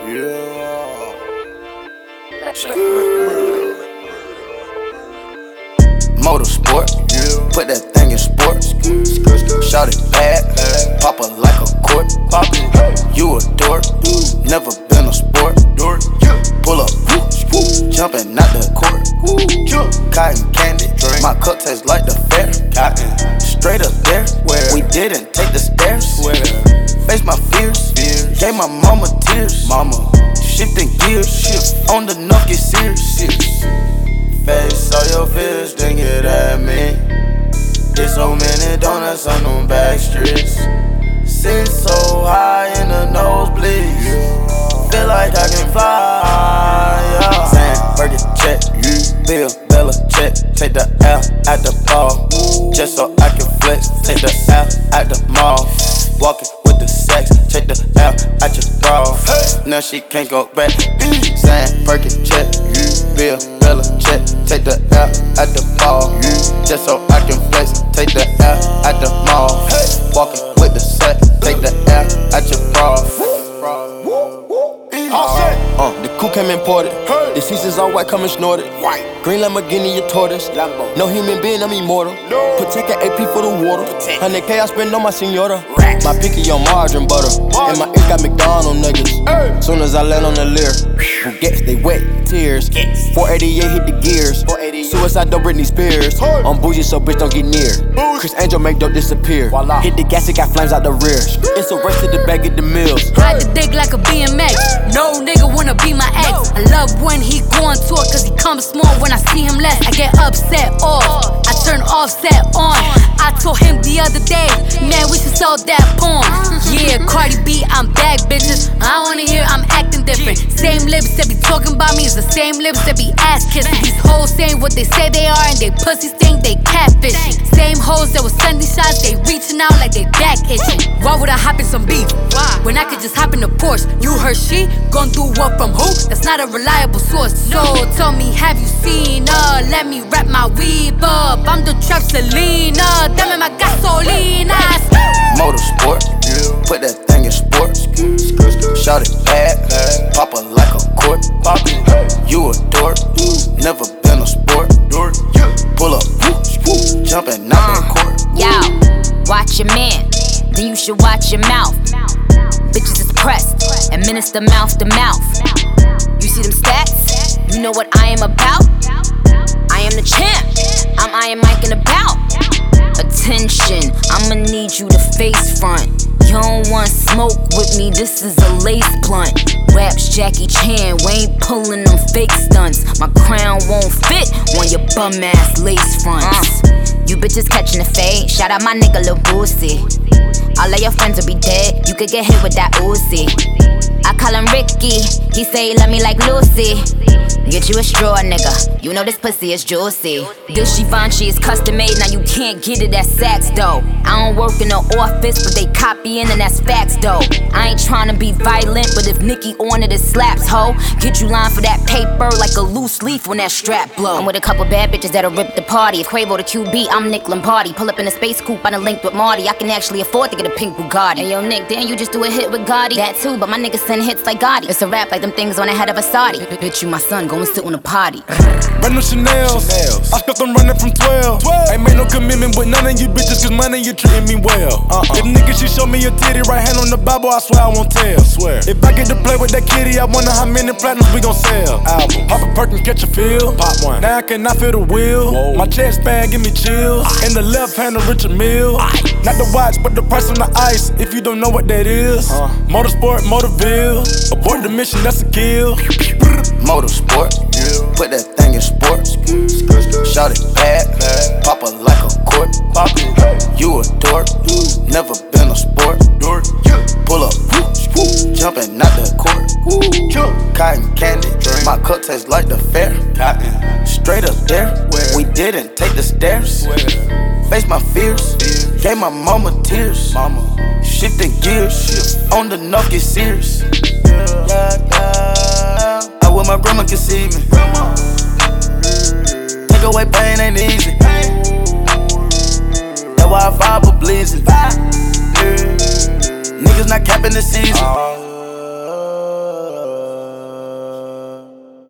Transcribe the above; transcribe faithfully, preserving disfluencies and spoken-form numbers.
Yeah. Motorsport, yeah. Put that thing in sports. Shout it bad, pop it like a court. You a dork, never been a sport. Pull up, jumping out the court. Cotton candy, my cup tastes like the fair. Straight up there, we didn't take the stairs. Face my fears, gave my mama tears. Mama, shifting gears, on the knock get serious. Face all your fears, then get at me. There's so many donuts on them back streets. Sit so high in the nosebleeds, feel like I can fly, yeah. Saying, Burger check, Bill, Bella check. Take the L at the ball, just so I can flex. Take the L at the mall, walking with the sex. Take the L at your bra, now she can't go back. Saying, Burger check, Bill, Bella check. Take the L at the ball, just so I can flex. Take the L at the mall, walking with the sex. Take the L at your bra. Uh, the coupe came imported. Hey. The seats is all white, coming snorted. White. Green Lamborghini, a tortoise. Lambo. No human being, I'm immortal. No. Protect an A P for the water. one hundred K I spend on my senora. Racks. My picky on margarine butter. Margin. And my ink got McDonald's nuggets. Hey. Soon as I land on the Lear, who gets they wet tears. Yes. four eighty-eight hit the gears. Suicide don't Britney Spears. Hey. I'm bougie, so bitch don't get near. Bougie. Chris Angel make dope disappear. Voila. Hit the gas, it got flames out the rear. It's a race to the back of the mills. Ride the dick like a B M X. No nigga wanna be my ex. I love when he go on tour, cause he comes small when I see him less. I get upset off, I turn offset on. I told him the other day, man, we should sell that porn. Yeah, Cardi B, I'm back, bitches. I wanna hear I'm acting different. Same lips that be talking about me is the same lips that be ass kissing. These hoes saying what they say they are and they pussies think they catfish. Same hoes that was sending shots, they reaching out like they back itching. Why would I hop in some beef when I could just hop in a Porsche? You heard she gon' do what from who? That's not a reliable source. So tell me, have you seen her? Let me wrap my weave up. I'm the trap Selena, dame my gasolina. Motorsport, yeah. Put that thing in sports. Shout it bad, pop it like a court. You a dork, never been a sport. Pull up, jumping out the court. Yo, watch your man, then you should watch your mouth. Bitches is pressed, administer mouth to mouth. You see them stats? You know what I am about? I am the champ, I'm Iron Mike and about. Attention, I'ma need you to face front. You don't want smoke with me, this is a lace blunt. Raps Jackie Chan, we ain't pulling them fake stunts. My crown won't fit on your bum ass lace fronts. You bitches catching the fade, shout out my nigga Lil Boosie. All of your friends will be dead, you could get hit with that Uzi. I call him Ricky, he say he love me like Lucy. Get you a straw, nigga, you know this pussy is juicy. This Givenchy is custom made, now you can't get it at Saks though. I don't work in the office, but they copying and that's facts though. I ain't tryna be violent, but if Nicki on it, it slaps, ho. Get you line for that paper like a loose leaf when that strap blow. I'm with a couple bad bitches that'll rip the party. If Quavo the Q B, I'm Nick Lombardi. Pull up in a space coupe, I done linked with Marty. I can actually afford to get a pink Bugatti. Hey yo Nick, damn you just do a hit with Gotti. That too, but my niggas send hits like Gotti. It's a rap like them things on the head of a Saudi. Bitch, you my son, go and sit on a potty. Brand new Chanel's, I skipped them running from twelve. Ain't made no commitment with none of you bitches, cause money you treating me well. Uh-uh. If nigga she show me a titty, right hand on the Bible, I swear I won't tell. Swear. If I get to play with that kitty, I wonder how many platinums we gon' sell. Album. Pop a perk and catch a feel. Pop one. Now I cannot feel the wheel. Whoa. My chest band give me chills. In the left hand of Richard Mille. Not the watch, but the price on the ice. If you don't know what that is. Uh. Motorsport, Motorville. Abort the mission, that's a kill. Motorsport, yeah. Put that thing in sports. Shout it bad, pop it like a court. You a dork, never been a sport. Pull up, jumping out the court. Cotton candy, my cup tastes like the fair. Straight up there, we didn't take the stairs. Face my fears, gave my mama tears. Shifting gears, on the knock get serious. I wish my grandma could see me. Take away pain ain't easy. That's why I vibe with bleezing. Niggas not capping the season.